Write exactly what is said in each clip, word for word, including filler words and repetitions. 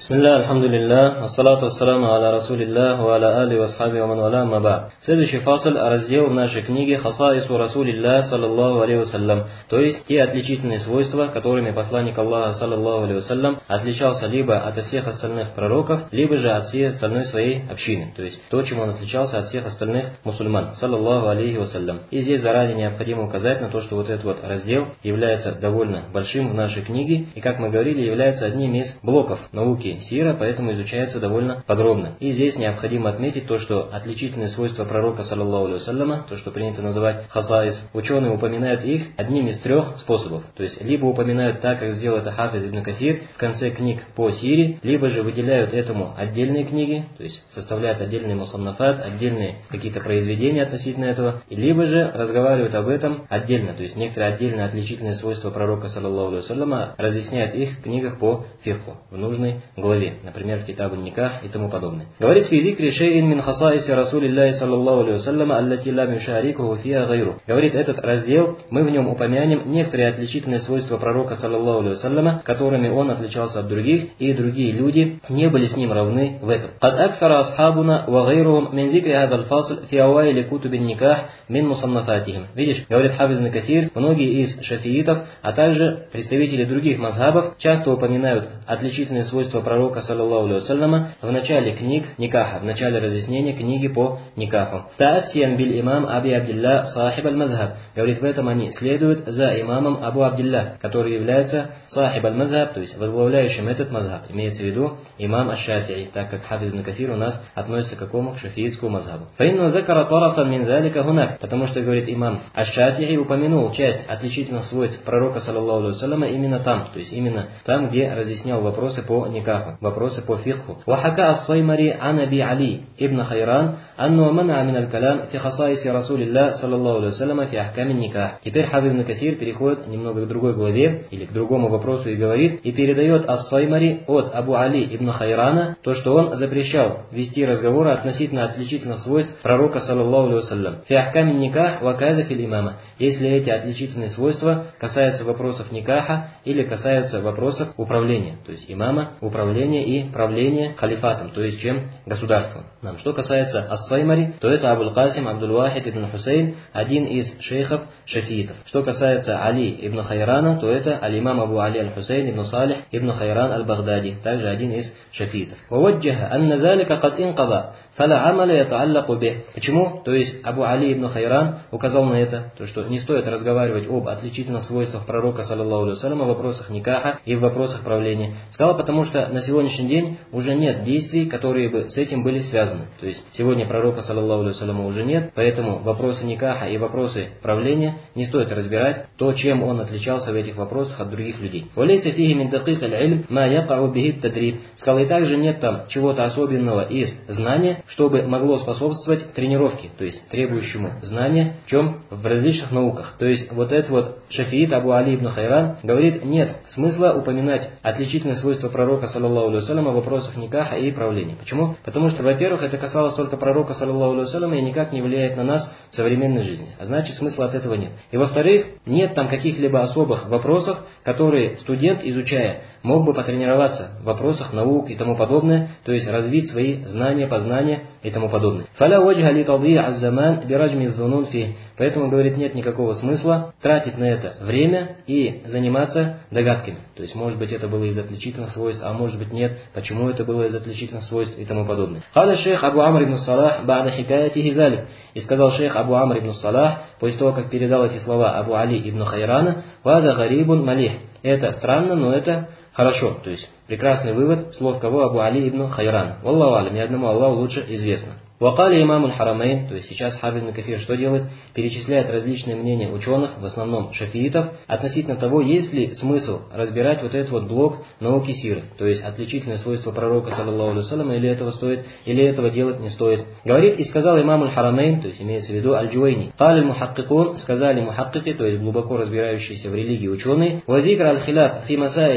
Бисмилля, алхамдулилля, ассалату ассаламу аля расулилля, ва аля али ва асхаби ва ман валя, ма ба'д. Следующий фасл, раздел в нашей книге «Хасаису расулилля, саллаллаху алейхи вассалям», то есть те отличительные свойства, которыми посланник Аллаха, саллаллаху алейхи вассалям, отличался либо от всех остальных пророков, либо же от всей остальной своей общины, то есть то, чем он отличался от всех остальных мусульман, саллаллаху алейхи вассалям. И здесь заранее необходимо указать на то, что вот этот вот раздел является довольно большим в нашей книге, и, как мы говорили, является одним из блоков науки сира, поэтому изучается довольно подробно. И здесь необходимо отметить то, что отличительные свойства пророка, саллаллаху алейхи вассаляма, то, что принято называть хасаис, ученые упоминают их одним из трех способов. То есть, либо упоминают так, как сделал это Хафиз ибн Касир в конце книг по сире, либо же выделяют этому отдельные книги, то есть составляют отдельные мусаннафат, отдельные какие-то произведения относительно этого, либо же разговаривают об этом отдельно, то есть некоторые отдельные отличительные свойства пророка, саллаллаху алейхи вассаляма, разъясняют их в книгах по фикху, в нужной главе, например, в Китабу Никах и тому подобное. Говорит: «Фи зикри шейин мин хасаиси расулиллахи саллаллаху алейхи вассаляма, аллати лам юшарикуху фиа гайру». Говорит, этот раздел, мы в нем упомянем некоторые отличительные свойства пророка, саллаллаху алейхи вассаляма, которыми он отличался от других, и другие люди не были с ним равны в этом. «Кад акфара асхабуна ва гайрухум мин зикри хазал фасл фи ауайли кутубин никах мин мусаннафатихим». Видишь, говорит Хафиз ибн Касир, многие из шафиитов, а также представители других мазхабов часто упоминают отличительные свойства пророка, саллаллаху алейхи вассаляма, в начале книг никаха, в начале разъяснения книги по никаху. «Таасиян биль имам Аби Абдилля сахиб аль-мазхаб». Говорит, в этом они следуют за имамом Абу Абдилля, который является сахиб аль-мазхаб, то есть возглавляющим этот мазхаб. Имеется в виду имам аш-Шафи'и, так как Хафиз ибн Касир у нас относится к какому? К шафиитскому мазхабу. «Фаинну закара тарафан мин залика гунак». Потому что, говорит, имам аш-Шафи'и упомянул часть отличительных свойств пророка, саллаллаху алейхи вассаляма, именно там, то есть именно там, где разъяснял вопросы по никаху, вопросы по фикху. «Вахака ас-Саймари ан Аби Али ибн Хайран анну мана мин аль-калам фи хасаиси расулилля, саллаллаху алейхи вассаляма, фи ахкамин никах». Теперь Хафиз ибн Касир переходит немного к другой главе, или к другому вопросу, и говорит, и передает ас-Саймари от Абу Али ибн Хайрана то, что он запрещал вести разговоры относительно отличительных свойств пророка, саллаллаху алейхи вассалям. «Фи ахкамин никах ва каза фил имама». Если эти отличительные свойства касаются вопросов никаха или касаются вопросов управления, то есть имама, управления и правления халифатом, то есть чем? Государством. Нам, что касается ас-Саймари, то это Абуль Касим Абдул-Вахид ибн Хусейн, один из шейхов шафиитов. Что касается Али ибн Хайрана, то это аль-имам Абу Али аль-Хусейн ибн Салих ибн Хайран аль-Багдади, также один из шафиитов. «Ваваджаха анна залика кад инқада, фала амаля ятааллаку бих». Почему? То есть Абу Али ибн Хайран указал на это, то что не стоит разговаривать об отличительных свойствах пророка, саллаллаху алейхи вассаляма, в вопросах никаха и в вопросах правления. Сказал, потому что на сегодняшний день уже нет действий, которые бы с этим были связаны. То есть сегодня пророка, саллаллаху алейхи вассаляма, уже нет, поэтому вопросы никаха и вопросы правления не стоит разбирать то, чем он отличался в этих вопросах от других людей. «Валейса фихи мин дакик аль-илм ма якау бихи тадриб». Сказал, и также нет там чего-то особенного из знания, чтобы могло способствовать тренировке, то есть требующему знания, в чем? В различных науках. То есть вот этот вот шафиит Абу Али ибн Хайран говорит, нет смысла упоминать отличительные свойства пророка, саллаллаху алейхи вассаляма, в вопросах никаха и правления. Почему? Потому что, во-первых, это касалось только пророка, саллаллаху алейхи вассаляма, и никак не влияет на нас в современной жизни. А значит, смысла от этого нет. И во-вторых, нет там каких-либо особых вопросов, которые студент, изучая, мог бы потренироваться в вопросах наук и тому подобное, то есть развить свои знания, познания и тому подобное. «Фаля ваджха ли талди аззаман бираджми зунун фи». Поэтому, говорит, нет никакого смысла тратить на это время и заниматься догадками. То есть, может быть, это было из отличительных свойств, а может быть, нет. Почему это было из отличительных свойств и тому подобное. «Халя шейх Абу Амр ибн Салах ба'да хикаятихи залик». И сказал шейх Абу Амр ибн Салах, после того, как передал эти слова Абу Али ибн Хайрана, «Вада гарибун малих». Это странно, но это хорошо. То есть, прекрасный вывод слов кого? Абу Али ибн Хайрана. Валлаху алям, ни одному Аллаху лучше известно. «Вакали имам аль-Харамейн», то есть сейчас Хафиз ибн Касир что делает? Перечисляет различные мнения ученых, в основном шафиитов, относительно того, есть ли смысл разбирать вот этот вот блок науки сиры, то есть отличительные свойства пророка, саллаллаху алейхи вассаляма, или этого стоит, или этого делать не стоит. Говорит, и сказал имам аль-Харамейн, то есть имеется в виду аль-Джувайни, «Кали аль-Мухаккикун», сказали мухаккики, то есть глубоко разбирающиеся в религии ученые, «Вазикр аль-Хиляф фи масаиль аль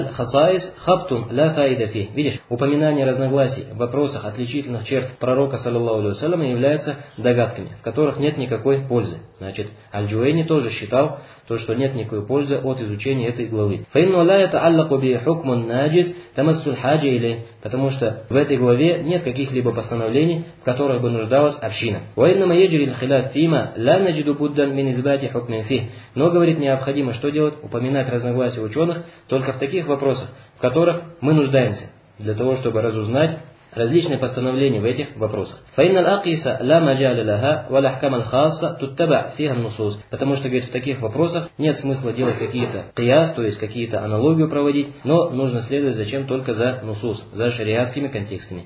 аль-хасаис хабтун ла фаида фи. Видишь, упоминание разногласий в вопросах отличительных черт пророка, саллаллаху алейхи вассаляма, являются догадками, в которых нет никакой пользы. Значит, Аль-Джуэйни тоже считал, то, что нет никакой пользы от изучения этой главы. Потому что в этой главе нет каких-либо постановлений, в которых бы нуждалась община. Но, говорит, необходимо что делать? Упоминать разногласия ученых только в таких вопросах, в которых мы нуждаемся, для того, чтобы разузнать различные постановления в этих вопросах. Потому что, говорит, в таких вопросах нет смысла делать какие-то кияс, то есть какие-то аналогию проводить, но нужно следовать зачем только за нусус, за шариатскими контекстами.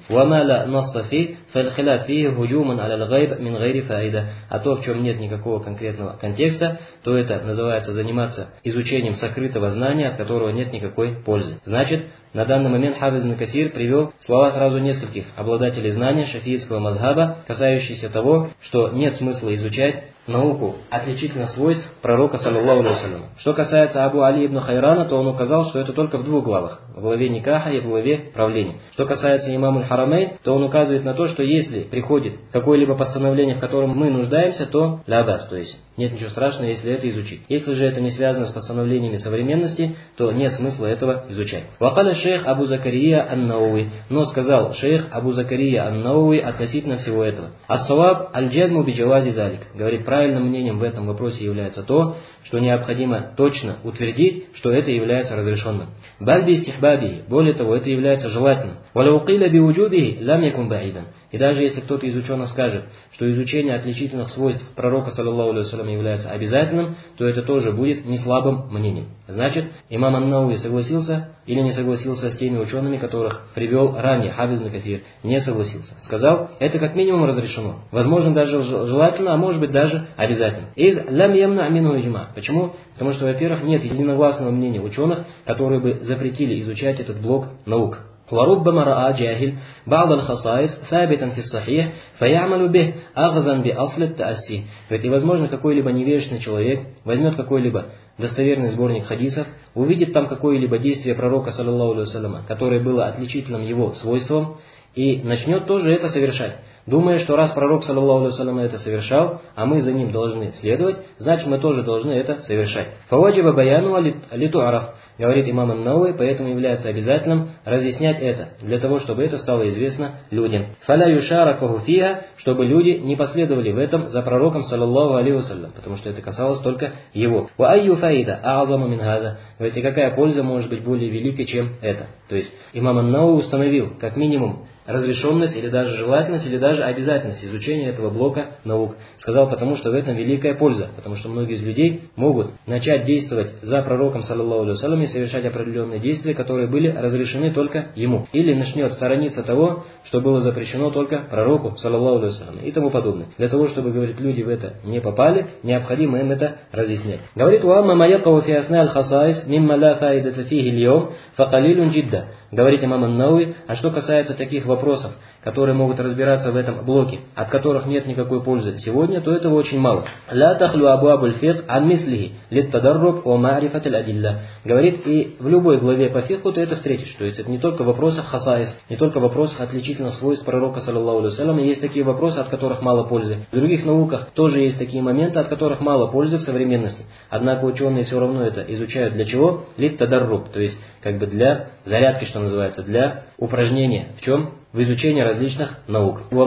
А то, в чем нет никакого конкретного контекста, то это называется заниматься изучением сокрытого знания, от которого нет никакой пользы. Значит, на данный момент Хафиз ибн Касир привел слова сразу нескольких обладателей знания шафиитского мазхаба, касающиеся того, что нет смысла изучать науку отличительных свойств пророка, саллаллаху алейхи вассалям. Что касается Абу Али ибн Хайрана, то он указал, что это только в двух главах, в главе Никаха и в главе правления. Что касается имама Аль-Харамейн, то он указывает на то, что если приходит какое-либо постановление, в котором мы нуждаемся, то лябас, то есть нет ничего страшного, если это изучить. Если же это не связано с постановлениями современности, то нет смысла этого изучать. Вакаля шейх Абу Закария ан-Науи, но сказал шейх Абу Закария ан-Науи относительно всего этого. Ас-саваб аль-джазму биджавази залик, говорит, правильным мнением в этом вопросе является то, что необходимо точно утвердить, что это является разрешенным. Бальби истихбаби, более того, это является желательным. Валаукиля биуджубихи лам якун баидан. И даже если кто-то из ученых скажет, что изучение отличительных свойств пророка, саллаллаху алейхи вассалям, является обязательным, то это тоже будет не слабым мнением. Значит, имам ан-Науи согласился или не согласился с теми учеными, которых привел ранее Хафиз ибн Касир? Не согласился. Сказал, это как минимум разрешено. Возможно, даже желательно, а может быть даже обязательно. Их лям ямна амину иджма. Почему? Потому что, во-первых, нет единогласного мнения ученых, которые бы запретили изучать этот блок наук. وربما رأى جاهل بعض الخصائص ثابتا في الصحيح فيعمل به أخذا بأصل التأسي. И возможно, какой-либо невежественный человек возьмет какой-либо достоверный сборник хадисов, увидит там какое-либо действие пророка, саллаллаху алейхи вассаляма, которое было отличительным его свойством, и начнет тоже это совершать. Думая, что раз пророк, саллаллаху алейхи вассалям, это совершал, а мы за ним должны следовать, значит мы тоже должны это совершать. Фаваджиба баяну литуараф, говорит имам ан-Науи, поэтому является обязательным разъяснять это, для того, чтобы это стало известно людям. Фаля юшаракаху фиха, чтобы люди не последовали в этом за пророком, саллаллаху алейхи вассалям, потому что это касалось только его. Ва айю фаида а'азаму мин хаза. Говорит, и какая польза может быть более великой, чем это? То есть имам ан-Науи установил, как минимум, разрешенность, или даже желательность, или даже обязательность изучения этого блока наук. Сказал, потому что в этом великая польза, потому что многие из людей могут начать действовать за пророком, саллаллаху алейхи вассалям, и совершать определенные действия, которые были разрешены только ему. Или начнет сторониться того, что было запрещено только пророку, саллаллаху алейхи вассалям, и тому подобное. Для того, чтобы, говорит, люди в это не попали, необходимо им это разъяснять. Говорит, уамма маякау фи асна аль-хасаис мимма ла фаидата фихи льем факалилун джидда. Говорит имам ан-Науи, а что касается таких вопросов, которые могут разбираться в этом блоке, от которых нет никакой пользы сегодня, то этого очень мало. Ла тахлю абуабуль фикх ан мислихи литтадарруб ва ма'рифат аль-адилля. Говорит, и в любой главе по фикху ты это встретишь. То есть это не только в вопросах хасаис, не только в вопросах отличительных свойств пророка, саллаллаху алейхи вассалям, есть такие вопросы, от которых мало пользы. В других науках тоже есть такие моменты, от которых мало пользы в современности. Однако ученые все равно это изучают для чего? Литтадарруб, то есть как бы для зарядки, что называется, для упражнения. В чем? В изучении различных наук. И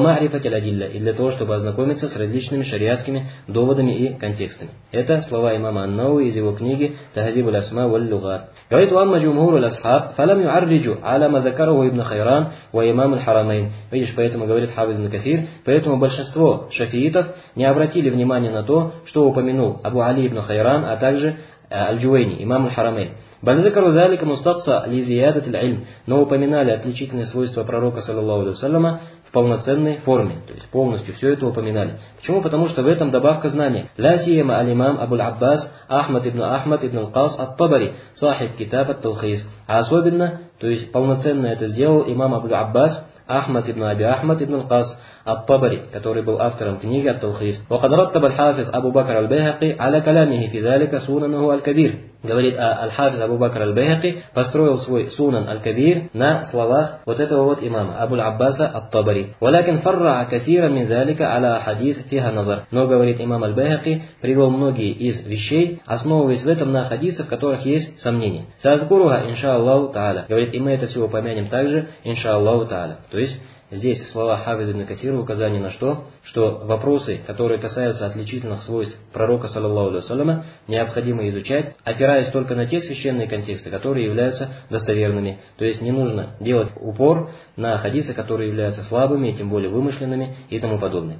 для того, чтобы ознакомиться с различными шариатскими доводами и контекстами. Это слова имама ан-Науи из его книги «Тахдиб аль-асма валь-лугат». Говорит, «Уамма джумхур аль-асхаб, фалам юарриджу аля ма закараху ибн Хайран ва имам аль-Харамейн». Видишь, поэтому, говорит Хафиз ибн Касир, поэтому большинство шафиитов не обратили внимания на то, что упомянул Абу Али ибн Хайран, а также Аль-Джуэйни, имам аль-Харамейн. Но упоминали отличительные свойства пророка, саллаллаху алейхи вассаляма, в полноценной форме, то есть полностью все это упоминали. Почему? Потому что в этом добавка знания. Ла сиема аль-имам Абуль-Аббас Ахмад ибн Ахмад ибн аль-Кас ат-Табари, сахиб китаб ат-Талхис. А особенно, то есть полноценно это сделал имам Абуль-Аббас Ахмад ибн Аби Ахмад ибн аль-Кас ат-Табари, который был автором книги ат-Талхис. وقد رتب الحافظ أبو بكر البيهقي على كلامه في ذلك سننه الكبير. говорит Аль-Хафиз Абу Бакр Аль-Байхаки, построил свой Сунан Аль-Кабир на словах вот этого вот имама Абу Аббаса Ат-Табари. «Валякин фарра кафира мин залика аля хадис фиха назар». Но, говорит имам Аль-Байхаки, привел многие из вещей, основываясь в этом на хадисах, в которых есть сомнения. «Саазкуруха, иншааллаху та'аля». Говорит, и мы это все упомянем также, иншааллаху та'аля. То есть, здесь в словах Хафиза ибн Касира указание на что? Что вопросы, которые касаются отличительных свойств пророка, саллаллаху алейхи вассаляма, необходимо изучать, опираясь только на те священные контексты, которые являются достоверными. То есть не нужно делать упор на хадисы, которые являются слабыми, и тем более вымышленными и тому подобное.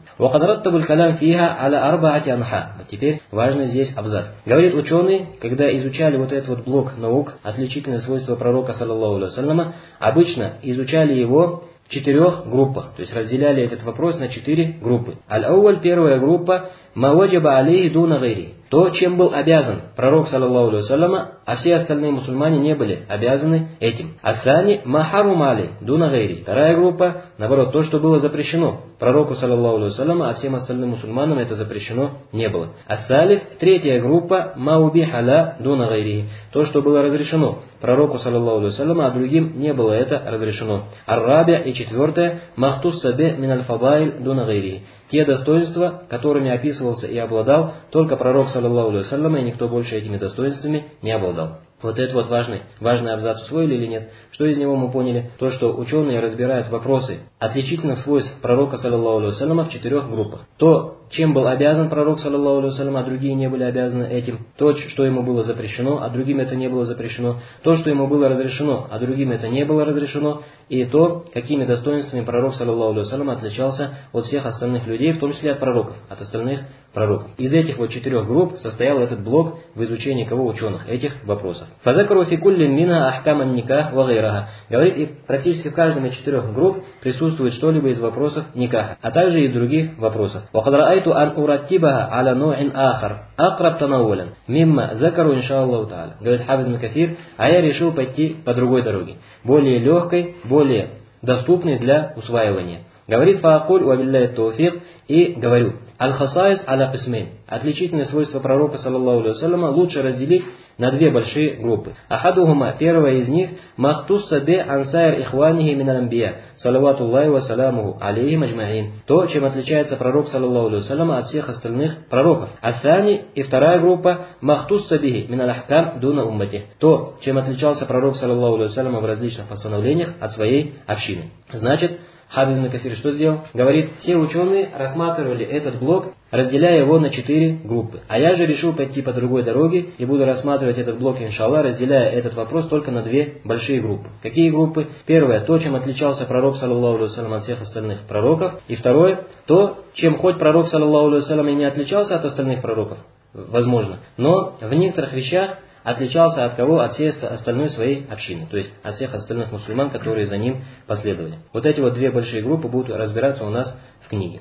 Теперь важный здесь абзац. Говорит ученый, когда изучали вот этот вот блок наук, отличительные свойства пророка, саллаллаху алейхи вассаляма, обычно изучали его в четырех группах, то есть разделяли этот вопрос на четыре группы. Аль-Ауаль, первая группа, ма ваджаба алейхи дуна гайри. То, чем был обязан пророк, саллаллаху алейхи вассаляма, а все остальные мусульмане не были обязаны этим. Асани ма харум алей дуна гайри. Вторая группа, наоборот, то, что было запрещено пророку, саллаллаху алейхи вассаляма, а всем остальным мусульманам это запрещено не было. Асалис, третья группа, ма убихаля дуна гайри. То, что было разрешено пророку, саллаллаху алейхи вассаляма, а другим не было это разрешено. Ар-раби, и четвертое, махтус сабе мин аль-фадайль дуна гайри. Те достоинства, которыми описывался и обладал только пророк, саллаллаху алейхи вассаляма, и никто больше этими достоинствами не обладал. Вот это вот важный, важный абзац усвоили или нет? Что из него мы поняли? То, что ученые разбирают вопросы отличительных свойств пророка, саллаллаху алейхи вассаляма, в четырех группах. То, чем был обязан пророк, саллаллаху алейхи вассаляма, а другие не были обязаны этим. То, что ему было запрещено, а другим это не было запрещено. То, что ему было разрешено, а другим это не было разрешено. И то, какими достоинствами пророк, саллаллаху алейхи вассаляма, отличался от всех остальных людей, в том числе от пророков, от остальных пророков. Из этих вот четырех групп состоял этот блок в изучении кого ученых, этих вопросов. Фазакару фи кулли минха ахкаман никах ва гайраха. Говорит, и практически в каждом из четырех групп присутствует что-либо из вопросов никаха, а также и из других вопросов. Ва кад раайту ан ураттибаха аля ну'ин ахар акраб танавулян мимма закару иншааллаху та'аля. Говорит Хафиз ибн Касир, а я решил пойти по другой дороге, более легкой, более доступной для усваивания. Говорит фаакуль ва билляхи тауфик, и говорю, аль-хасаис аля кисмейн. Отличительные свойства пророка, саллаллаху алейхи вассаляма, лучше разделить на две большие группы. Ахадухума, первая из них, махтусса бе ансайр ихванихи минал амбия, салаватуллахи ва саламуху алейхи маджмаин. То, чем отличается пророк, саллаллаху алейхи вассаляма, от всех остальных пророков. Асани, и вторая группа, махтусса бихи минал ахкам дуна уммати. То, чем отличался пророк, саллаллаху алейхи вассаляма, в различных постановлениях от своей общины. Значит, Хафиз ибн Касир что сделал? Говорит, все ученые рассматривали этот блок, разделяя его на четыре группы. А я же решил пойти по другой дороге и буду рассматривать этот блок, иншаллах, разделяя этот вопрос только на две большие группы. Какие группы? Первое, то, чем отличался пророк, саллаллаху алейхи вассалям, от всех остальных пророков. И второе, то, чем хоть пророк, саллаллаху алейхи вассалям, и не отличался от остальных пророков, возможно, но в некоторых вещах отличался от кого? От всей остальной своей общины, то есть от всех остальных мусульман, которые за ним последовали. Вот эти вот две большие группы будут разбираться у нас в книге.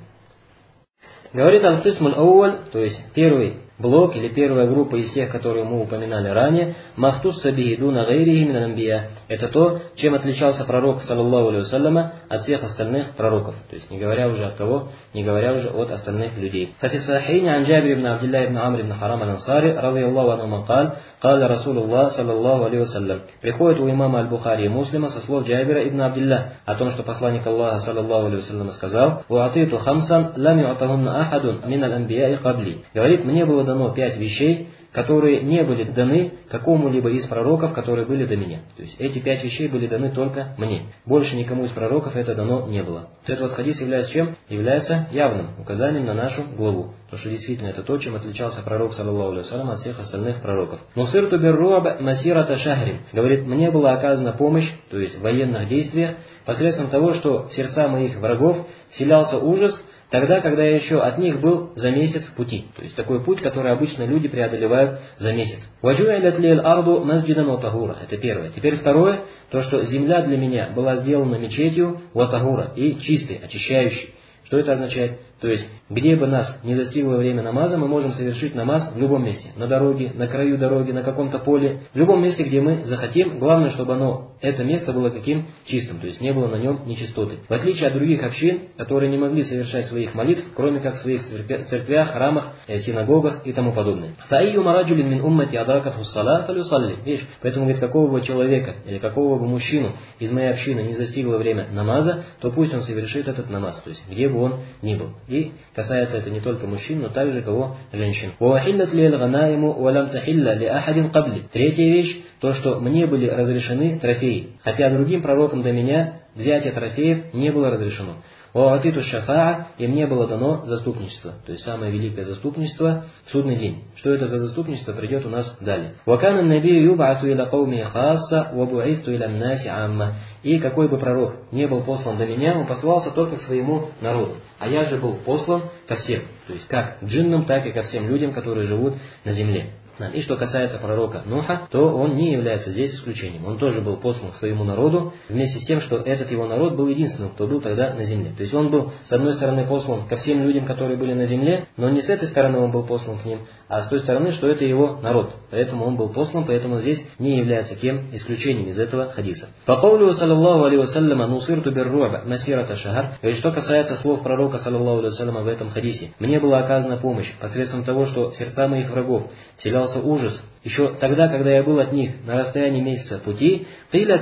Говорит аль-кисм аль-ауаль, то есть первый блок или первая группа из тех, которые мы упоминали ранее, махтус сабихи дуна гайрихи минал амбия. Это то, чем отличался пророк, саллаллаху алейхи вассаляма, от всех остальных пророков. То есть не говоря уже от кого, не говоря уже от остальных людей. Фафи сахихи ан Джабир ибн Абдилlah ибн Амр ибн Харам аль-Ансари, радийаллаху анху, кал, кал Расулуллах, саллаллаху алейхи вассалям. Приходит у имама аль-Бухари и Муслима со слов Джабира ибн Абдилlah о том, что посланник Аллаха, саллаллаху алейхи вассалям, сказал: «Уатиту хамсан лам ю'тахунна ахадун минал амбияи кабли». Говорит, мне было дано пять вещей, которые не были даны какому-либо из пророков, которые были до меня. То есть эти пять вещей были даны только мне. Больше никому из пророков это дано не было. Этот вот хадис является чем? Является явным указанием на нашу главу. Потому что действительно это то, чем отличался пророк, саллаллаху алейхи вассалям, от всех остальных пророков. «Нусирту бирруаб масирата шахрин». Говорит, мне была оказана помощь, то есть в военных действиях, посредством того, что в сердца моих врагов вселялся ужас, тогда, когда я еще от них был за месяц в пути. То есть такой путь, который обычно люди преодолевают за месяц. Это первое. Теперь второе, то, что земля для меня была сделана мечетью ватагура и чистой, очищающей. Что это означает? То есть, где бы нас не застигло время намаза, мы можем совершить намаз в любом месте. На дороге, на краю дороги, на каком-то поле. В любом месте, где мы захотим. Главное, чтобы оно это место было каким? Чистым, то есть не было на нем нечистоты. В отличие от других общин, которые не могли совершать своих молитв, кроме как в своих церквях, храмах, синагогах и тому подобное. Видишь, поэтому говорит, какого бы человека или какого бы мужчину из моей общины не застигло время намаза, то пусть он совершит этот намаз, то есть где бы он ни был. И касается это не только мужчин, но также кого? Женщин. Третья вещь, то, что мне были разрешены трофеи, хотя другим пророкам до меня взятие трофеев не было разрешено. И мне было дано заступничество, то есть самое великое заступничество в судный день. Что это за заступничество, придет у нас далее. И какой бы пророк не был послан до меня, он послался только к своему народу. А я же был послан ко всем, то есть как к джиннам, так и ко всем людям, которые живут на земле. И что касается пророка Нуха, то он не является здесь исключением. Он тоже был послан к своему народу, вместе с тем, что этот его народ был единственным, кто был тогда на земле. То есть он был, с одной стороны, послан ко всем людям, которые были на земле, но не с этой стороны он был послан к ним, а с той стороны, что это его народ. Поэтому он был послан, поэтому здесь не является кем исключением из этого хадиса. По поводу, саллаллаху алейхи вассаляма, нусирту бирру'ба масирата шахар, и что касается слов пророка, саллаллаху алейхи вассаляма, в этом хадисе, мне была оказана помощь посредством того, что в сердца моих врагов вселялся ужас, еще тогда, когда я был от них на расстоянии месяца пути, то есть,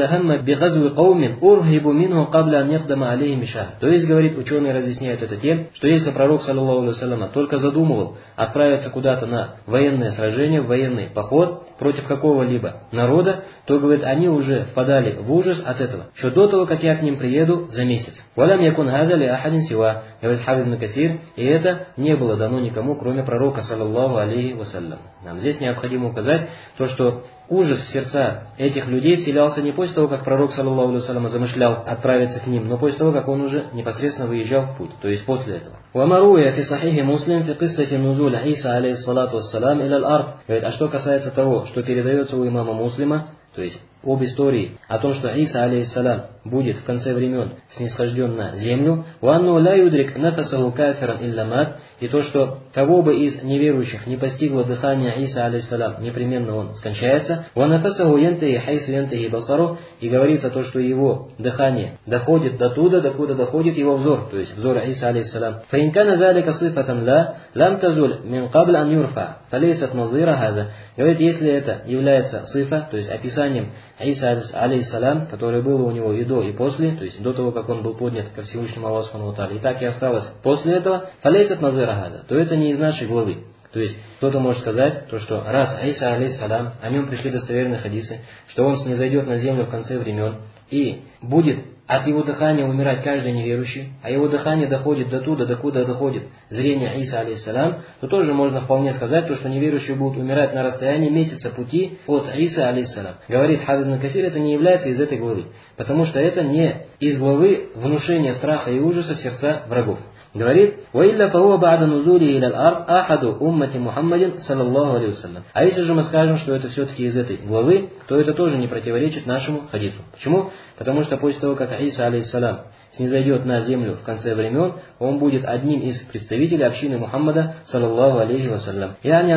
говорит, ученые разъясняют это тем, что если пророк, саллаллаху алейхи вассалям, только задумывал отправиться куда-то на военное сражение, в военный поход против какого-либо народа, то, говорит, они уже впадали в ужас от этого, еще до того, как я к ним приеду за месяц. Говорит Хафиз ибн Касир, и это не было дано никому, кроме пророка, саллаллаху алейхи вассалям. Нам здесь необходимо указать то, что ужас в сердца этих людей вселялся не после того, как пророк, саллаллаху алейхи вассалям, замышлял отправиться к ним, но после того, как он уже непосредственно выезжал в путь, то есть после этого. А что касается того, что передается у имама Муслима, то есть об истории о том, что Иса, алейхиссалям, будет в конце времен снисхожден на землю, и то, что кого бы из неверующих не постигло дыхание Иса, алейхиссалям, непременно он скончается, и говорится то, что его дыхание доходит до туда, докуда доходит его взор, то есть взор Иса, алейхиссалям. Говорит, если это является сифа, то есть описанием Иса, алейхиссалям, которое было у него и до, и после, то есть до того, как он был поднят ко Всевышнему Аллаху субхану ва тааля, и так и осталось после этого, фалейсат назира, то это не из нашей главы. То есть кто-то может сказать, то, что раз Иса, алейхиссалям, о нем пришли достоверные хадисы, что он снизойдет на землю в конце времен и будет от его дыхания умирать каждый неверующий, а его дыхание доходит до туда, докуда доходит зрение Иса, алейхиссалям, то тоже можно вполне сказать, то, что неверующие будут умирать на расстоянии месяца пути от Иса, алейхиссалям. Говорит Хафиз ибн Касир, это не является из этой главы, потому что это не из главы внушения страха и ужаса в сердца врагов. Говорит, а если же мы скажем, что это все-таки из этой главы, то это тоже не противоречит нашему хадису. Почему? Потому что после того, как Иса, алейхиссалям, снизойдет на землю в конце времен, он будет одним из представителей общины Мухаммада, саллаллаху алейхи вассалям.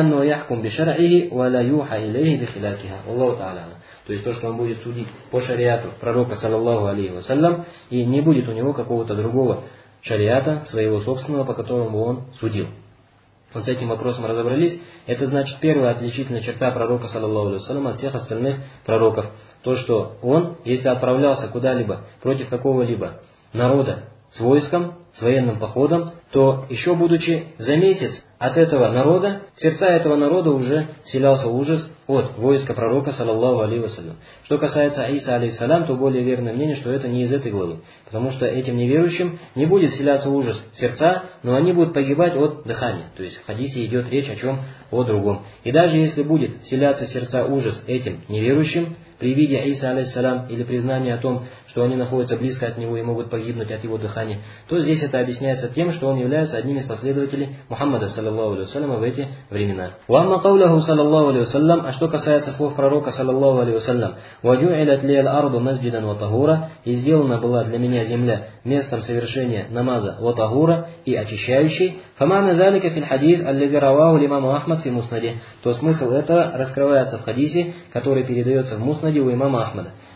То есть то, что он будет судить по шариату пророка, саллаллаху алейхи вассалям, и не будет у него какого-то другого шариата, своего собственного, по которому он судил. Вот с этим вопросом разобрались. Это значит первая отличительная черта пророка, саллаллаху алейхи вассалям, от всех остальных пророков. То, что он, если отправлялся куда-либо против какого-либо народа с войском, с военным походом, то еще будучи за месяц от этого народа, в сердца этого народа уже вселялся ужас от войска пророка, саллаллаху алейхи вассалям. Что касается Иса, алейхиссалям, то более верное мнение, что это не из этой главы. Потому что этим неверующим не будет вселяться ужас в сердца, но они будут погибать от дыхания. То есть в хадисе идет речь о чем? О другом. И даже если будет вселяться в сердца ужас этим неверующим, при виде Иса, алейхиссалям, или признании о том, что они находятся близко от него и могут погибнуть от его дыхания, то здесь это объясняется тем, что он является одним из последователей Мухаммада, саллаллаху алейхи вассалям, в эти времена. «Уамма каулаху саллаллаху алейхи вассалям», а что касается слов пророка, саллаллаху алейхи вассалям, «Ваджу'илят лияль арду масджидан ва тахура», и сделана была для меня земля местом совершения намаза ва тахура и очищающей, «Фамана залика фил хадис, аллази раваху лимаму Ахмад фи муснади», то смысл этого раскрывается в хадисе, который передается в муснаде у имама Ахмада.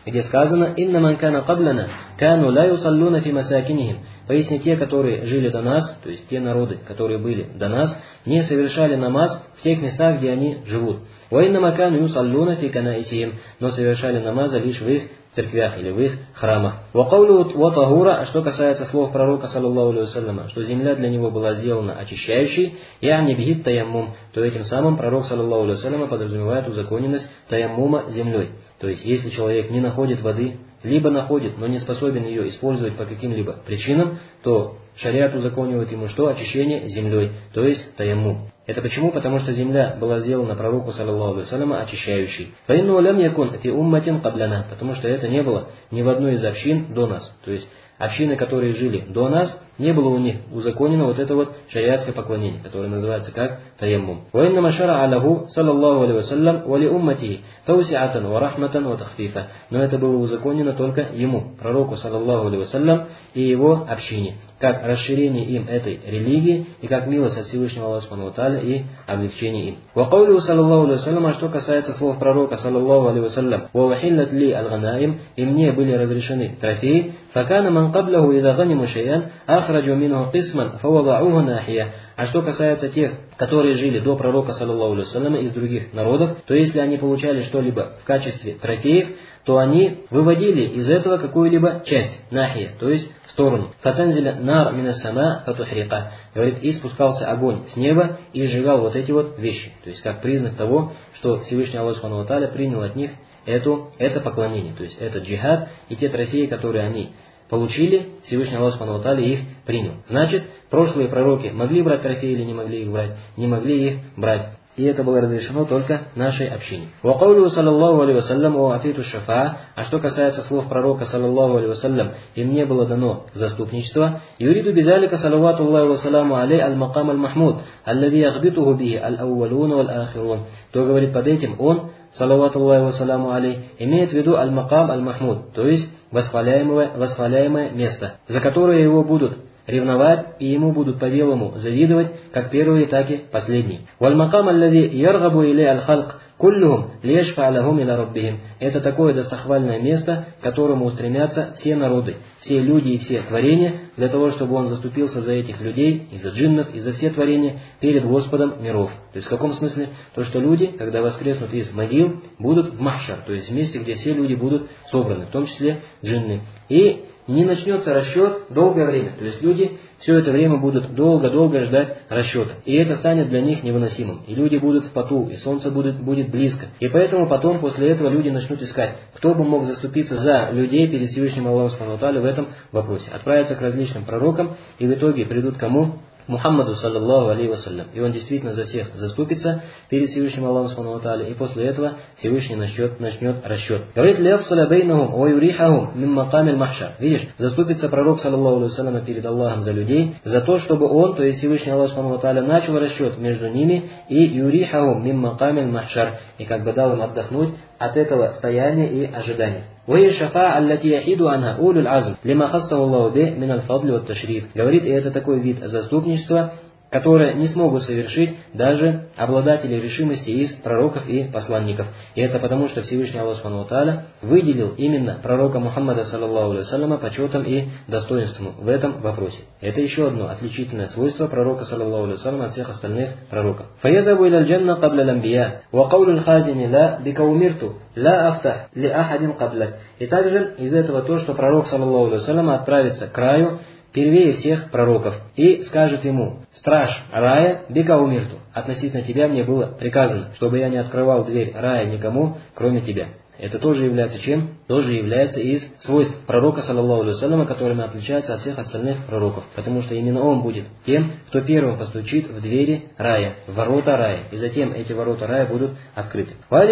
где сказано «Инна ман кана каблана, кану ла юсаллуна фи масакинихим». Поясни, те, которые жили до нас, то есть те народы, которые были до нас, не совершали намаз в тех местах, где они живут. «Ва инна макану юсаллуна фи канаисихим», но совершали намазы лишь в их церквях или в их храмах. «Ва тахура», а что касается слов пророка, саллаллаху алейхи вассаляма, что земля для него была сделана очищающей, я'ни бихи таяммум, то этим самым пророк, саллаллаху алейхи вассаляма, подразумевает узаконенность таяммума землей. То есть, если человек не находит воды, либо находит, но не способен ее использовать по каким-либо причинам, то шариат узаконивает ему что? Очищение землей, то есть таяммум. Это почему? Потому что земля была сделана пророку, саллаллаху алейхи вассаляма, очищающей. «Фаинну лям якун фи умматин кабляна», потому что это не было ни в одной из общин до нас. То есть общины, которые жили до нас, не было у них узаконено вот это вот шариатское поклонение, которое называется как таяммум. «Ваиннама шара'a лаху, саллаллаху алейхи вассалям, ва ли умматихи, тауси'атан ва рахматан ва тахфифа». Но это было узаконено только ему, пророку, саллаллаху алейхи вассалям, и его общине, как расширение им этой религии, и как милость от Всевышнего Аллаха субхану ва тааля, и облегчение им. «Ва каулю, саллаллаху алейхи вассалям», а что касается слов пророка, саллаллаху алейхи вассалям, «Ва вахиллат ли аль-ганаим», и мне были разрешены трофеи, «Факана ман каблаху ида ганиму шаян, ахраджу минху кисман, фавадаугу нахия». А что касается тех, которые жили до пророка, саллаллаху алейхи вассаляма, из других народов, то если они получали что-либо в качестве трофеев, то они выводили из этого какую-либо часть, нахия, то есть в сторону. «Фатанзиля нар минас сама фатухрика». Говорит, и спускался огонь с неба и сжигал вот эти вот вещи. То есть как признак того, что Всевышний Аллах субхану ва тааля принял от них эту, это поклонение, то есть это джихад и те трофеи, которые они получили, Всевышний Аллах субхану ва тааля их принял. Значит, прошлые пророки могли брать трофеи или не могли их брать? Не могли их брать. И это было разрешено только нашей общине. «Ва каулю, саллаллаху алейхи вассалям, ва атиту шафаа». А что касается слов пророка, саллаллаху алейхи вассалям, им не было дано заступничество. «Юриду бидалика, салавату Аллаху ва саламу алей, аль-макам аль-махмуд, аллади ягбитуху биhi аль-аувалун валь-ахирун». То говорит под этим он, салавату Аллаху ва саламу алей, имеет в виду аль-макам аль-махмуд, то есть восхваляемое, восхваляемое место, за которое его будут ревновать, и ему будут по-белому завидовать, как первые, так и последние. «Валь-макам аллади яргабу илей аль-халк, куллюхум лешфа алахум иля раббихим». Это такое достохвальное место, к которому устремятся все народы, все люди и все творения, для того, чтобы он заступился за этих людей, и за джиннов, и за все творения перед Господом миров. То есть в каком смысле? То, что люди, когда воскреснут из могил, будут в махшар, то есть в месте, где все люди будут собраны, в том числе джинны. И не начнется расчет долгое время. То есть люди все это время будут долго-долго ждать расчета. И это станет для них невыносимым. И люди будут в поту, и солнце будет, будет близко. И поэтому потом, после этого, люди начнут искать, кто бы мог заступиться за людей перед Всевышним Аллахом субхану ва тааля в этом вопросе. Отправятся к различным пророкам, и в итоге придут к кому? Мухаммаду, саллаллаху алейхи вассалям. И он действительно за всех заступится перед Всевышним Аллахом субхану ва тааля, и после этого Всевышний начнет, начнет расчет. Говорит, «Лиафсаля бейнахум ва юрихахум мим макамиль махшар». Видишь, заступится пророк, саллаллаху алейхи вассалям, перед Аллахом за людей, за то, чтобы он, то есть Всевышний Аллах субхану ва тааля, начал расчет между ними, и юрихахум мим макамиль махшар, и как бы дал им отдохнуть от этого стояния и ожидания. «Вахи шафаа аллати яхиду анха улюл азм, лима хассаху Аллаху би мин аль-фадли ва ташриф». Говорит, и это такой вид заступничества, которое не смогут совершить даже обладатели решимости из пророков и посланников. И это потому, что Всевышний Аллах субхану ва тааля выделил именно пророка Мухаммада, саллаллаху алейхи вассаляма, почетом и достоинством в этом вопросе. Это еще одно отличительное свойство пророка, саллаллаху алейхи вассаляма, от всех остальных пророков. «Фаядабу иля аль-джанна кабля лямбия, ва каулю аль-хазини ла бикаумирту, ла афтах ли ахадин каблак». И также из этого то, что пророк, саллаллаху алейхи вассаляма, отправится к краю, первее всех пророков, и скажет ему: «Страж рая, бика умирту, относительно тебя мне было приказано, чтобы я не открывал дверь рая никому, кроме тебя». Это тоже является чем? Тоже является из свойств пророка, саллаллаху алейхи вассаляма, которыми отличается от всех остальных пророков. Потому что именно он будет тем, кто первым постучит в двери рая, в ворота рая. И затем эти ворота рая будут открыты.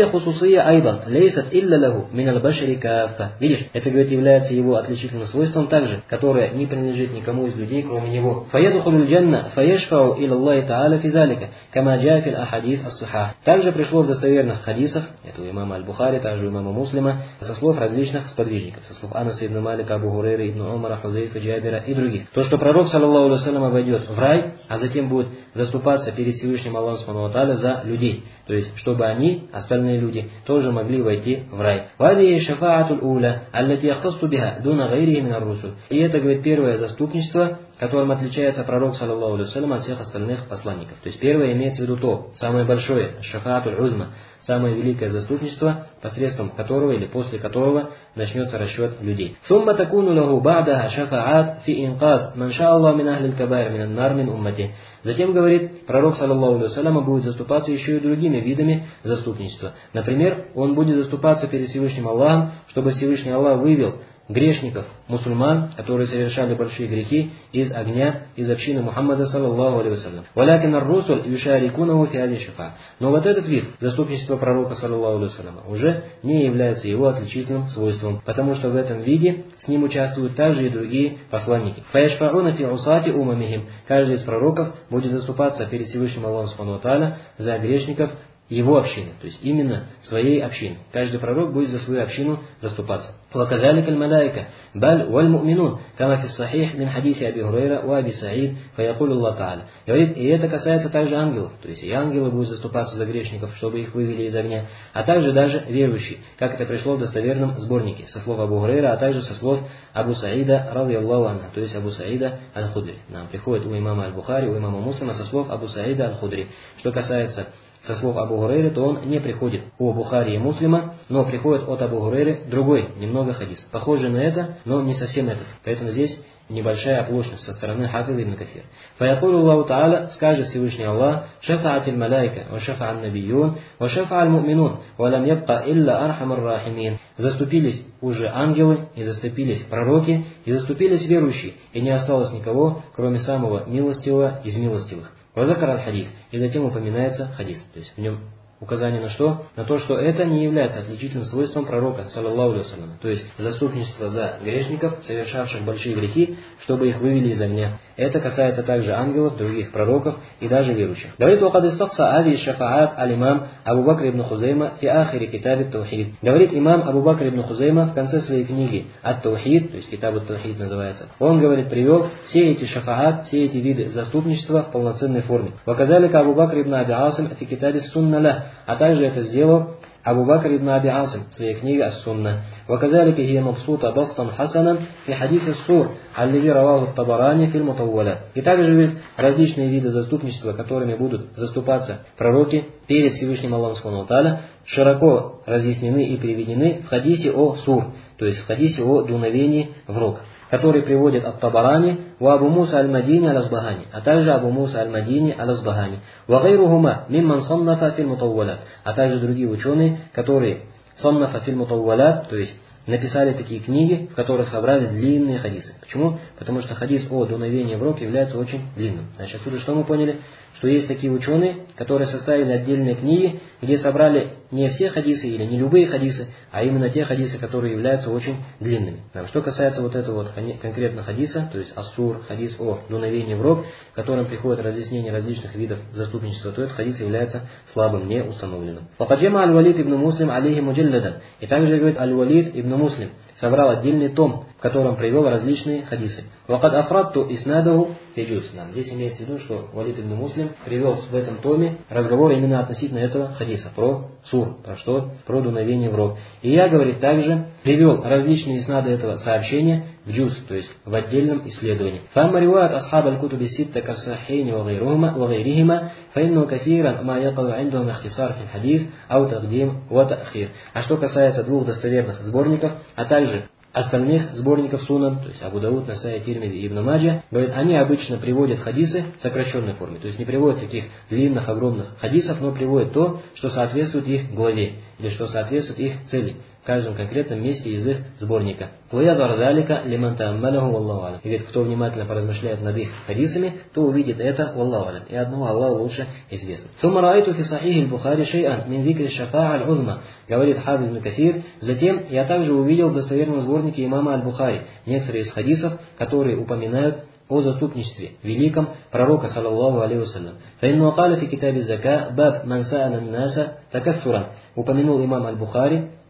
Видишь, это, говорит, является его отличительным свойством также, которое не принадлежит никому из людей, кроме него. Также пришло в достоверных хадисах, это у имама Аль-Бухари, также у имама Муслима, со слов различных сподвижников, со слов Анаса ибн Малика, Абу Хурейры, ибн Умара, Хузейфа, Джабира и других. То, что пророк, саллаллаху алейхи ва саллям, войдет в рай, а затем будет заступаться перед Всевышним Аллахом субхану ва тааля за людей. То есть, чтобы они, остальные люди, тоже могли войти в рай. И это, говорит, первое заступничество, которым отличается пророк, саллаллаху алейхи ва саллям, от всех остальных посланников. То есть, первое имеется в виду то, самое большое, шафаатуль узма, самое великое заступничество, посредством которого или после которого начнется расчет людей. Затем, говорит, пророк, саллаллаху алейхи ва саллям, будет заступаться еще и другими видами заступничества. Например, он будет заступаться перед Всевышним Аллахом, чтобы Всевышний Аллах вывел грешников, мусульман, которые совершали большие грехи, из огня, из общины Мухаммада, саллаллаху алейхи вассалям. Но вот этот вид заступничества пророка, саллаллаху алейхи вассалям, уже не является его отличительным свойством, потому что в этом виде с ним участвуют также и другие посланники. Каждый из пророков будет заступаться перед Всевышним Аллахом субхану ва тааля за грешников его общины, то есть именно своей общины. Каждый пророк будет за свою общину заступаться. وكذلك الملائكة بل والمؤمنون كما في الصحيح من حديث أبي هريرة وأبي سعيد فيقول الله تعالى. Говорит, и это касается также ангелов, то есть и ангелы будут заступаться за грешников, чтобы их вывели из огня, а также даже верующие, как это пришло в достоверном сборнике, со слов Абу Хурейра, а также со слов Абу Саида, радийаллаху анху, то есть Абу Саида аль-Худри. Нам приходит у имама Аль-Бухари, у имама Муслима со слов Абу Саида аль-Худри. Что касается со слов Абу Хурейры, то он не приходит у Бухари и Муслима, но приходит от Абу Хурейры другой, немного хадис. Похожий на это, но не совсем этот. Поэтому здесь небольшая оплошность со стороны Хафиза ибн Кафир. Фаякулу Аллаху Та'аля, скажет Всевышний Аллах, шафаатиль малайка, ва шафа'ан набийюн, ва шафа'аль му'минун, ва лам ябка илля архамар рахимин. Заступились уже ангелы, и заступились пророки, и заступились верующие, и не осталось никого, кроме самого милостивого из милостивых. Вазакар аль-хадис, и затем упоминается хадис. То есть в нем указание на что? На то, что это не является отличительным свойством пророка, саллаллаху алейхи ва саллям. То есть заступничество за грешников, совершавших большие грехи, чтобы их вывели из огня. Это касается также ангелов, других пророков и даже верующих. Говорит, وقد استقصى هذه الشفاعات الإمام أبو بكر ибн Хузейма في آخر كتاب التوحيد. Говорит имам Абу Бакр ибн Хузейма в конце своей книги Ат-Таухид, то есть Китаб Ат-Таухид называется. Он, говорит, привел все эти шафаат, все эти виды заступничества в полноценной форме. وكذلك Абу Бакр ибн Аби Асим في كتاب السنة له. А также это сделал Абу Бакр ибн Аби Асим в своей книге Ас-Сунна. وكذلك هي مبسوطة بسطا حسنا في حديث السور الذي رواه الطبراني في المطولة. И также, говорит, различные виды заступничества, которыми будут заступаться пророки перед Всевышним Аллахом субхану ва тааля, широко разъяснены и приведены в хадисе о сур, то есть в хадисе о дуновении в рог, который приводит от Табарани, у Абу Муса аль-Мадини аль-Асбахани, а также Абу Муса аль-Мадини аль-Асбахани, ва гайрухума мимман саннафа фил мутаввалат, а также другие ученые, которые саннафа фил мутаввалат, то есть написали такие книги, в которых собрали длинные хадисы. Почему? Потому что хадис о дуновении в рог является очень длинным. Значит, отсюда что мы поняли? Что есть такие ученые, которые составили отдельные книги, где собрали не все хадисы или не любые хадисы, а именно те хадисы, которые являются очень длинными. Что касается вот этого вот конкретно хадиса, то есть ассур, хадис о дуновении в рог, в котором приходит разъяснение различных видов заступничества, то этот хадис является слабым, не установленным. Факаджема аль-Валид ибн Муслим алейхи муджалладан. И также, говорит, аль-Валид ибн Муслим собрал отдельный том, в котором привел различные хадисы. Вакад афратту иснадаху фиджус. Здесь имеется в виду, что Валид ибн Муслим привел в этом томе разговор именно относительно этого хадиса, про сур, про что? Про дуновение в рог. И я, говорит, также привел различные иснады этого сообщения в джуз, то есть в отдельном исследовании. فأما رواية أصحاب الكتب الستة كالصحيحين وغيرهما وغيرهما فإنه كثيرا ما يقع عندهم اختصار في الحديث أو تقديم وتأخير. А что касается двух достоверных сборников, а также остальных сборников сунан, то есть Абу Дауд, Насаи, Тирмизи и Ибн Маджа, говорит, они обычно приводят хадисы в сокращенной форме, то есть не приводят таких длинных, огромных хадисов, но приводят то, что соответствует их главе, или что соответствует их цели, в каждом конкретном месте из их сборника. И ведь кто внимательно поразмышляет над их хадисами, то увидит это, валлаху алям, и одного Аллаху лучше известно. Говорит Хафиз ибн Кафир, затем я также увидел в достоверном сборнике имама Аль-Бухари некоторые из хадисов, которые упоминают о заступничестве великом пророка, саллаллаху алейхи вассалям. فإنه قال في كتاب الزكاة باب من سأل الناس تكثرا. Упомянул имам Аль-Бухари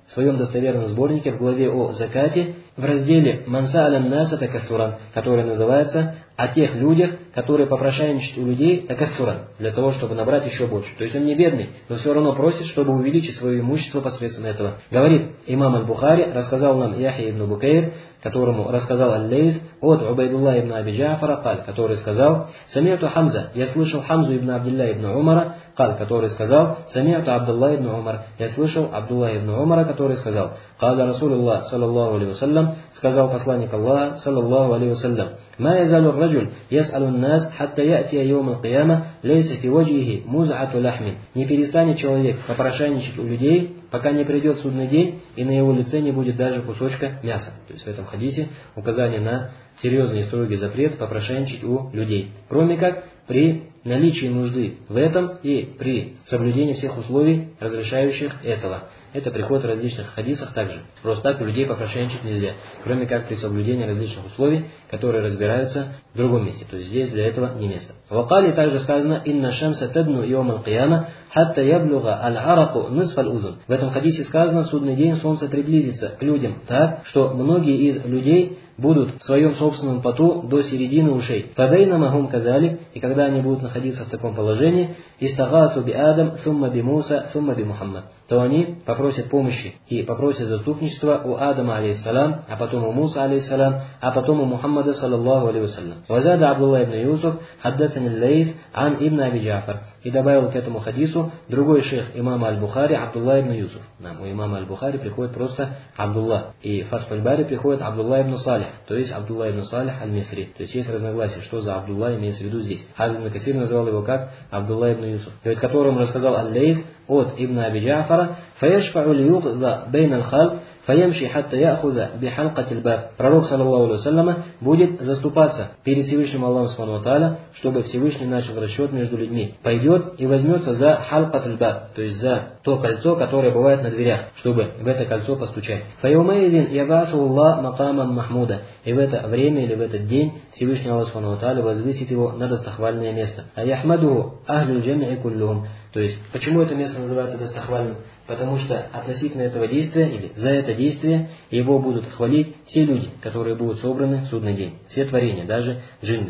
в своем достоверном сборнике в главе о закате в разделе «Манса алян наса такассуран», который называется «О тех людях, которые попрошайничают у людей такассуран», для того, чтобы набрать еще больше. То есть он не бедный, но все равно просит, чтобы увеличить свое имущество посредством этого. Говорит, имам Аль-Бухари рассказал нам Яхья ибн Букейр, которому рассказал Аль-Лейт от Убайдулла ибн Аби Джафара, каль, который сказал: «Сами'ту Хамза, я слышал Хамзу ибн Абдилля ибн Умара, каль, который сказал: Сами'ту Абдулла ибн Умар, я слышал Абдулла ибн Умара, который сказал: Каля Расулуллах, саллаллаху алейхи вассалям, сказал посланник Аллаха, саллаллаху алейхи вассалям: Ма язалу раджуль, яс'алу нас, хатта я'тия йоум аль-кияма, лейса фи ваджихи муз'ату лахмин». Не перестанет человек попрошайничать у людей, пока не придет судный день, и на его лице не будет даже кусочка мяса. То есть в этом хадисе указание на серьезный и строгий запрет попрошайничать у людей. Кроме как при наличии нужды в этом и при соблюдении всех условий, разрешающих этого. Это приходит в различных хадисах также. Просто так у людей попрошайничать нельзя, кроме как при соблюдении различных условий, которые разбираются в другом месте. То есть здесь для этого не место. В Вакале также сказано: «Инна шамса тадну йом аль-кияма, хатта яблуга аль-араку нисф аль-узун». В этом хадисе сказано: в судный день солнце приблизится к людям так, что многие из людей будут в своем собственном поту до середины ушей. Фабейна магум казали, и когда они будут находиться в таком положении, истагату би Адам, сумма би Муса, сумма би Мухаммад, то они попросят помощи и попросят заступничества у Адама, алейхиссалам, а потом у Муса, алейхиссалам, а потом у Мухаммада, саллаллаху алейхи вассалям. Вазада Абдулла ибн Юсуф, хаддатани Лейс, ан ибн Аби Джафар. И добавил к этому хадису другой шейх имама Аль-Бухари, Абдулла ибн Юсуф. Нам у имама Аль-Бухари приходит просто Абдулла. И в Фатх аль-Бари приходит Абдулла ибн Салих, то есть Абдулла ибн Салих аль-Мисри. То есть есть разногласия, что за Абдулла имеется в виду здесь. Хафиз ибн Касир называл его как Абдулла ибн Юсуф, перед которым рассказал Аль-Лейс от ибн Аби Джафара: «Фаяшфа'у лиюгза бейн аль-халк, фаямши хатта яхуза бихалкатиль баб». Пророк, саллаллаху алейхи вассаляма, будет заступаться перед Всевышним Аллахом субхану ва тааля, чтобы Всевышний начал расчет между людьми. Пойдет и возьмется за халкатиль баб, то есть за то кольцо, которое бывает на дверях, чтобы в это кольцо постучать. Фаяумаидин ябасу Аллах макамам махмуда. И в это время или в этот день Всевышний Аллах субхану ва тааля возвысит его на достохвальное место. А яхмадуху ахлю джами'и куллюхум. То есть, почему это место называется достохвальным? Потому что относительно этого действия, или за это действие, его будут хвалить все люди, которые будут собраны в судный день. Все творения, даже джинны.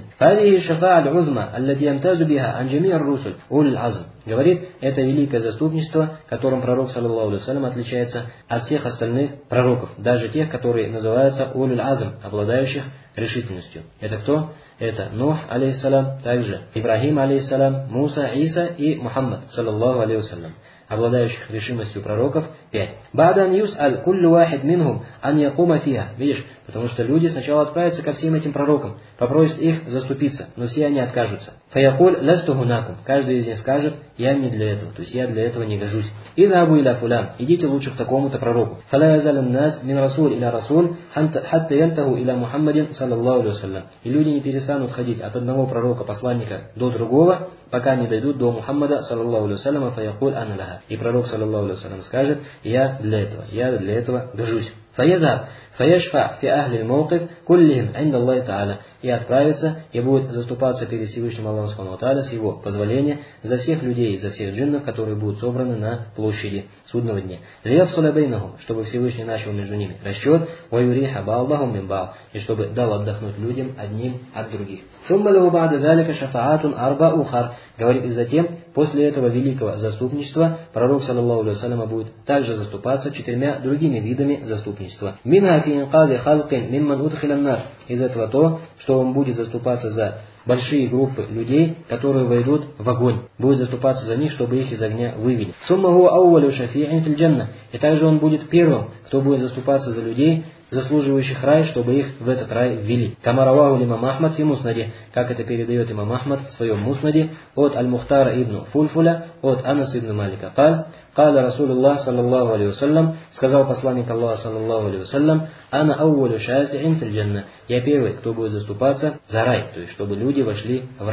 Говорит, это великое заступничество, которым пророк, саллаллаху алейхи вассалям, отличается от всех остальных пророков, даже тех, которые называются улюль азм, обладающих решительностью. Это кто? Это Нух, алейхиссалям, также Ибрахим, алейхиссалям, Муса, Иса и Мухаммад, саллаллаху алейхи вассалям, обладающих решимостью пророков, пять. Ба'дан юс'аль куллю вахид минхум ан якума фиха. Видишь, потому что люди сначала отправятся ко всем этим пророкам, попросят их заступиться, но все они откажутся. Фаякуль ласту гунакум. Каждый из них скажет: я не для этого, то есть я для этого не гожусь. Идхабу иля фулян. Идите лучше к такому-то пророку. Фала язалан нас мин расуль иля расуль хатта янтаху иля Мухаммадин, саллаллаху алейхи вассалям. И люди не перестанут ходить от одного пророка, посланника, до другого, пока не дойдут до Мухаммада, саллаллаху алейхи вассалям, фаякуль ана лаха. И пророк, саллаллаху алейхи вассалям, скажет: я для этого, я для этого гожусь. Фаяза фаяшфа фи ахли мауқиф куллихим инда Аллахи та'аля. И отправится, и будет заступаться перед Всевышним Аллахом субхану ва тааля с его позволения за всех людей, за всех джиннов, которые будут собраны на площади судного дня. Лияфсуля бейнахум, чтобы Всевышний начал между ними расчет, ваюриха ба'аллахум мин ба'ал, и чтобы дал отдохнуть людям одним от других. Сумма лаху ба'да залика шафаатун арба ухар. Говорит, и затем, после этого великого заступничества, пророк, саллаллаху алейхи вассалям, будет также заступаться четырьмя другими видами заступничества. Минха фи инқади халкин мимман удхилан нар. Из этого то, что он будет заступаться за большие группы людей, которые войдут в огонь. Будет заступаться за них, чтобы их из огня вывели. Суммаху аувалю шафи'ин фил джанна. И также он будет первым, кто будет заступаться за людей, заслуживающих рай, чтобы их в этот рай ввели. Камараваху имам Ахмад фи муснади, как это передает имам Ахмад в своем муснаде, от Аль-Мухтара ибн Фульфуля, от Анас ибн Малика. Каль, каля Расулуллах, саллаллаху алейхи вассалям, сказал посланник Аллаха, саллаллаху алейхи вассалям: ана аувалю шафи'ин фил джанна. Я первый, кто будет заступаться за рай, то есть чтобы люди вошли в рай.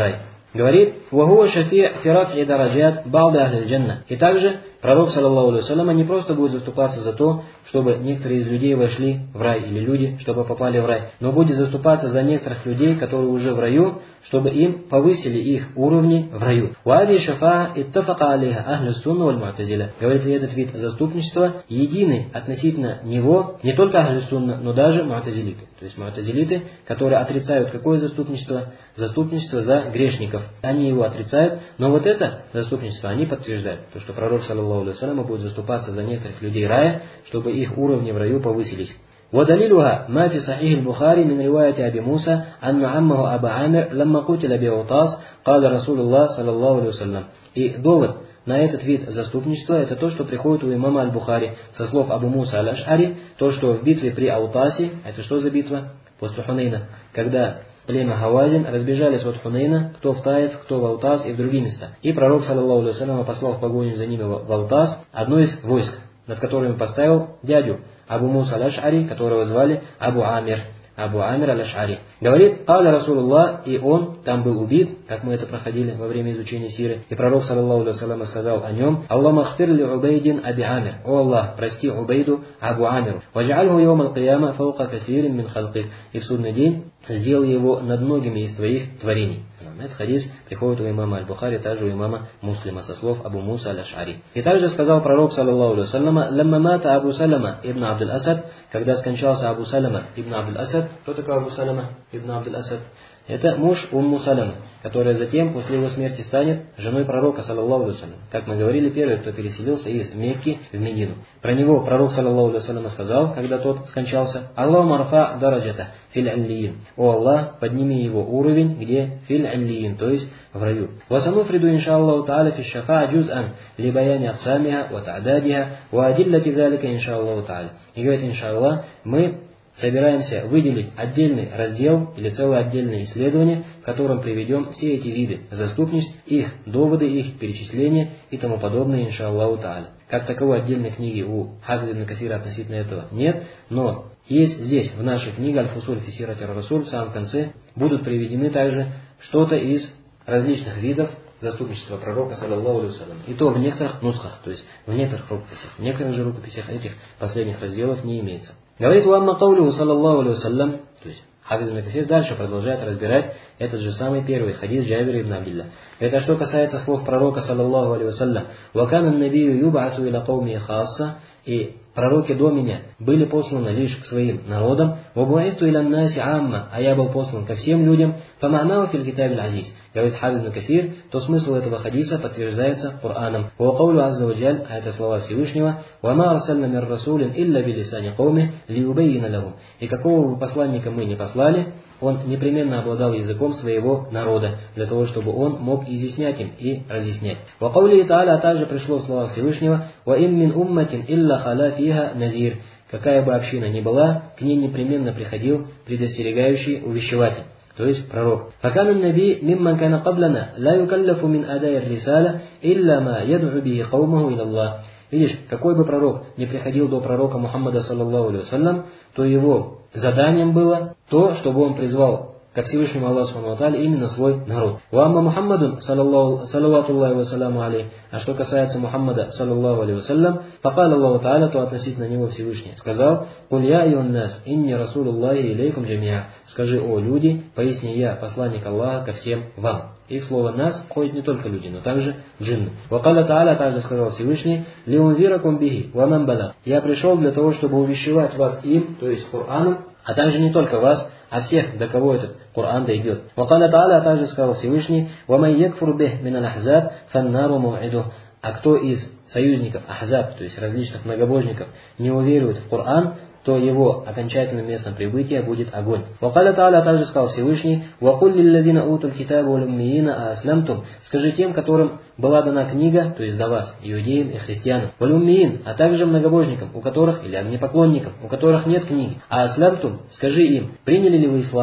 Говорит: «Вахуа шафи фирафи дараджат ба'да ахлиль джанна». И также пророк, саллаллаху алейхи вассалям, не просто будет заступаться за то, чтобы некоторые из людей вошли в рай, или люди, чтобы попали в рай, но будет заступаться за некоторых людей, которые уже в раю, чтобы им повысили их уровни в раю. «Вади шафа иттафака алейха ахлю сунна валь му'тазиля». Говорит, и этот вид заступничества единый относительно него не только ахлю сунна, но даже му'тазилиты. То есть му'тазилиты, которые отрицают какое заступничество? Заступничество за грешников. Они его отрицают, но вот это заступничество они подтверждают. То, что пророк, саллаллаху алейхи вассалям, будет заступаться за некоторых людей рая, чтобы их уровни в раю повысились. ودليلها ما في صحيح البخاري من رواية أبي موسى أن عمه أبا عامر لما قتل بأوطاس قال رسول الله صلى الله عليه وسلم. И довод на этот вид заступничества — это то, что приходит у имама Аль-Бухари со слов Абу Муса Аль-Аш'ари, то, что в битве при Аутасе, это что за битва? После Хунейна, когда племя Хавазин разбежались от Хунейна, кто в Таиф, кто в Аутас и в другие места. И пророк, саллаллаху алейхи вассалям, послал в погоню за ними в Аутас одно из войск, над которыми поставил дядю Абу Муса Аль-Аш'ари, которого звали Абу Амир. Абу Амир Аль-Аш'ари. Говорит: «Каля Расулуллах», и он там был убит, как мы это проходили во время изучения сиры. И пророк, саллаллаху алейхи вассалям, сказал о нем: «Аллаху махфир ли Убейдин Аби Амир». О Аллах, прости Убейду Абу Амиру. «Вадж'альху йом аль-кияма фаука касирин мин халкик». И в судный день сделай его над многими из твоих творений. Этот хадис приходит у имама Аль-Бухари, также у имама Муслима, со слов Абу Муса Аль-Аш'ари. И также сказал пророк, саллаллаху алейхи вассалям: «Лямма мата Абу Салама ибн Абдул Асад», когда скончался Абу Салама ибн Абдул Асад. Кто такой Абу Салама ибн Абдул Асад? Это муж Умму Салама, которая затем, после его смерти, станет женой пророка, саллаллаху алейхи вассалям. Как мы говорили, первый, кто переселился из Мекки в Медину. Про него пророк, саллаллаху алейхи вассалям, сказал, когда тот скончался: «Аллаху марфа дараджата филь аллиин». О Аллах, подними его уровень, где филь аллиин, то есть в раю. «Васануфриду иншааллаху та'аля фи шафа джуз'ан ли баяни аксамиха ва та'дадиха ва адиллати залика иншааллаху та'аля». И говорит: иншааллах, мы собираемся выделить отдельный раздел или целое отдельное исследование, в котором приведем все эти виды заступничеств, их доводы, их перечисления и тому подобное, иншааллаху та'аля. Как таковой отдельной книги у Хафиза ибн Касира относительно этого нет, но есть здесь, в нашей книге «Аль-Фусуль фи сирати ар-Расуль», в самом конце будут приведены также что-то из различных видов заступничества пророка, саллаллаху алейхи вассалям. И то в некоторых нусхах, то есть в некоторых рукописях. В некоторых же рукописях этих последних разделов не имеется. Говорит: «Уамма каулюху саллаллаху алейхи вассалям», то есть Хафиз ибн Касир дальше продолжает разбирать этот же самый первый хадис Джабира ибн Абдилля. Это что касается слов пророка, саллаллаху алейхи вассалям: «Вакана набию юб'асу иля кауми хасса», и пророки до меня были посланы лишь к своим народам, «Вабу'исту иля наси амма», а я был послан ко всем людям, «Фама'нау фил китабиль азиз». Говорит Хафиз ибн Касир, то смысл этого хадиса подтверждается Кораном. «Ва каулю азза ва джаль», а это слова Всевышнего: «Вама арсальна мир расулин илля билисани кауми лиубейна лахум». И какого бы посланника мы не послали, он непременно обладал языком своего народа, для того, чтобы он мог изъяснять им и разъяснять. «Ва каули та'аля», также пришло в словах Всевышнего: «Ва им мин умматин илля халя фиха назир». Какая бы община ни была, к ней непременно приходил предостерегающий увещеватель, то есть пророк. «Факана наби мимман кана каблана ла юкаллафу мин адай рисаля илля ма яд'у биhi каумаху иля Аллах». Видишь, какой бы пророк не приходил до пророка Мухаммада, саллаллаху алейхи вассалям, то его заданием было то, чтобы он призвал ко Всевышнему Аллаху субхану ва тааля именно свой народ. «Уамма Мухаммадун саллаллаху вассаляму алейхи». А что касается Мухаммада, саллаллаху алейхи вассалям, факал Аллаху тааля, то относительно него Всевышний сказал: «Куль я айюн нас, инни расулуллахи илейкум джамиа». Скажи: о люди, поясни, я посланник Аллаха ко всем вам. И в слово «нас» входят не только люди, но также джинны. «Вакаля тааля», также сказал Всевышний: «Лиунзиракум бихи ва ман балаг». Я пришел для того, чтобы увещевать вас им, то есть Кораном, а также не только вас, а всех, до кого этот Коран дойдет. «Вакаля тааля», также сказал Всевышний: «Ва май якфур бих мин аль-ахзаб фаннару му'идух». А кто из союзников ахзаб, то есть различных многобожников, не уверует в Коран, то его окончательным местом прибытия будет огонь. «Вакаля тааля», также сказал Всевышний: «Вакуль лилладина утуль китабу валюммиина ааслямтум». Скажи тем, которым была дана книга, то есть до вас, иудеям и христианам, валюммиин, а также многобожникам, у которых, или огнепоклонникам, у которых нет книги. Ааслямтум, скажи им: приняли ли вы ислам? То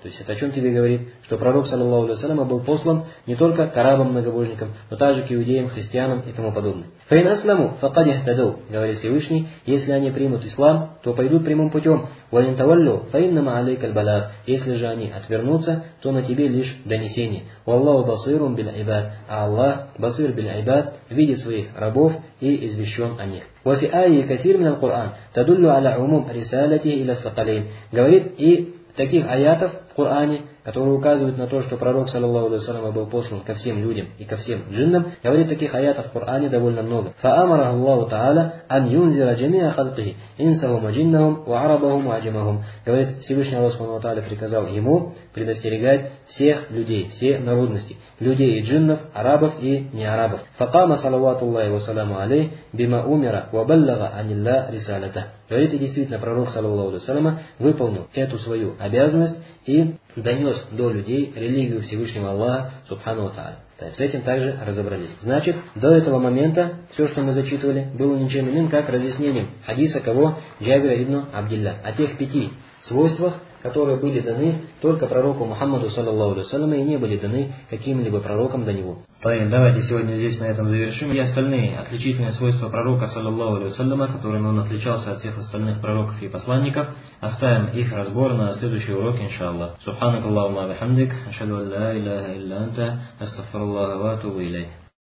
То есть это о чем тебе говорит? Что пророк, саллаллаху алейхи вассалям, был послан не только к арабам-многобожникам, но также к иудеям, христианам и тому подобное. «Фаин асламу факад ихтадау», говорит Всевышний, если они примут ислам, то пойдут прямым путем. «Ваин таваллю фаиннама алейкаль балаг», если же они отвернутся, то на тебе лишь донесение. «Валлаху басирун биль айбад», а Аллах, басир биль айбад, видит своих рабов и извещен о них. «Вафи айи кафир мин аль-Кур'ан, тадуллю аля умум рисалати иля сакалейн», говорит, и таких аятов в Коране, которые указывают на то, что пророк, саллаллаху алейхи вассалям, был послан ко всем людям и ко всем джиннам, говорит, таких аятов в Коране довольно много. فَأَمَرَهُ اللَّهُ تَعَالَى أَنْ يُنْزِرَ جَمِيعَ خَلْقِهِ إِنْسَهُمْ وَجِنَّهُمْ وَعَرَبَهُمْ وَعَجَمَهُمْ. Говорит, Всевышний Аллах субхану ва тааля приказал ему предостерегать всех людей, все народности, людей и джиннов, арабов и неарабов. فَقَامَ صَلَوَاتُ اللَّهِ وَسَلَامُ عَلَيْهِ بِمَا أُمِرَ وَبَلَّغَ عَنِ اللَّهِ رِسَالَتَهُ. Говорит, и действительно, пророк, саллаллаху алейхи вассалям, выполнил эту свою обязанность и донес до людей религию Всевышнего Аллаха, субхану ва тааля. С этим также разобрались. Значит, до этого момента все, что мы зачитывали, было ничем иным, как разъяснением хадиса кого? Джабира ибн Абдилля. О тех пяти свойствах, которые были даны только пророку Мухаммаду, саллаллаху алейхи вассалям, и не были даны каким-либо пророком до него. Давайте сегодня здесь на этом завершим. И остальные отличительные свойства пророка, саллаллаху алейхи вассаляма, которыми он отличался от всех остальных пророков и посланников, оставим их разбор на следующий урок, иншаллах. Субханак Аллахумма бихамдик, ашхаду ан ла иляха илля анта, астагфируллаха ва атубу илейх.